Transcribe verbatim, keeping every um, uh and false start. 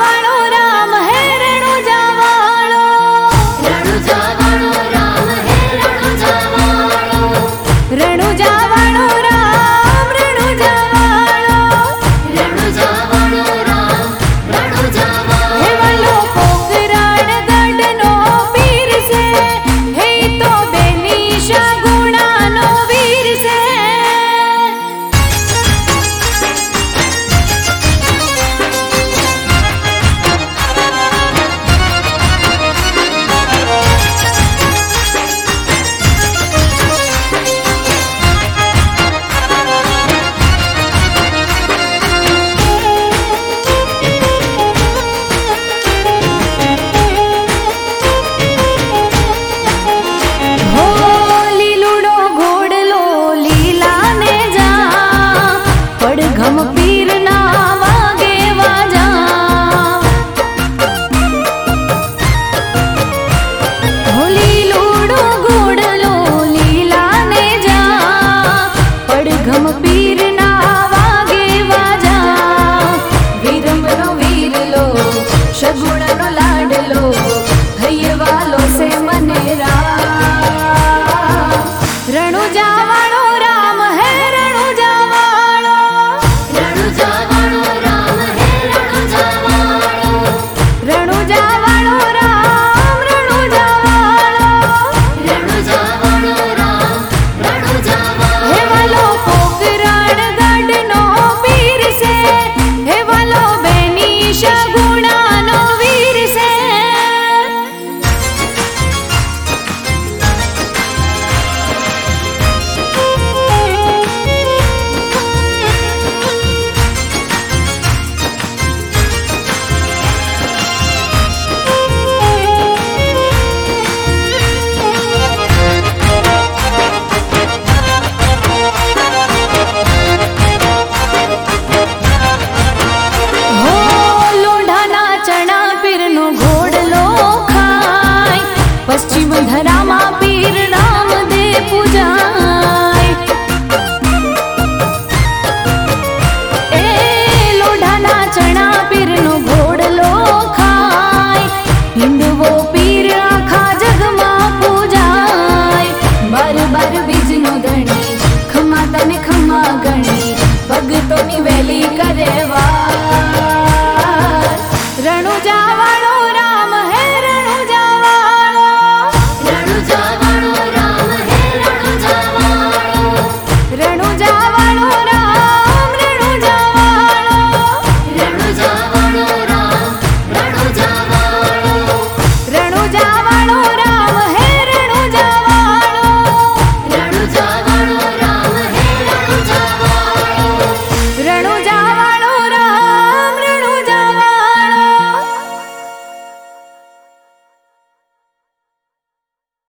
वालो राम है रणुजा वालो, रणुजा वालो राम है रणुजा वालो, रणुजा वालो राम रणुजा वालो, रणुजा वालो राम रणुजा वालो। हे वालो पोकराण गढ़नो वीर से, हे तो बेनीशा गुणानो वीर से। हो લીલુડો ઘોડલો લીલાને જા, પડઘમ પીરના વાગે વાજા। हो લીલુડો ઘોડલો લીલાને જા, પડઘમ પીરના વાગે વાજા। વીરમનો વીરલો સગુણનો લાડલો, હૈયવાલો સે મનેરા। रणुजा वालो राम है रणुजा वालो, रणुजा वालो राम है रणुजा वालो, रणुजा वालो राम रणुजा वालो। रणुजा वालो राम रणुजा वालो। हे वालो पोकराण गढ़नो वीर से, हे वालो बेनीशा गुणानो वीर से। हो लोंढाना चना पीरनो घोड़लो खाय, पश्चिम धरामा पीर राम दे पूजाय। ए लोंढाना चना पीरनो घोड़लो खाय, हिंदवो पीर आखा जगमा पूजाय। बार बार बीजनो धणी, खमा तने खमा गणी, भगतोनी वेली करे वार। रणुजा वालो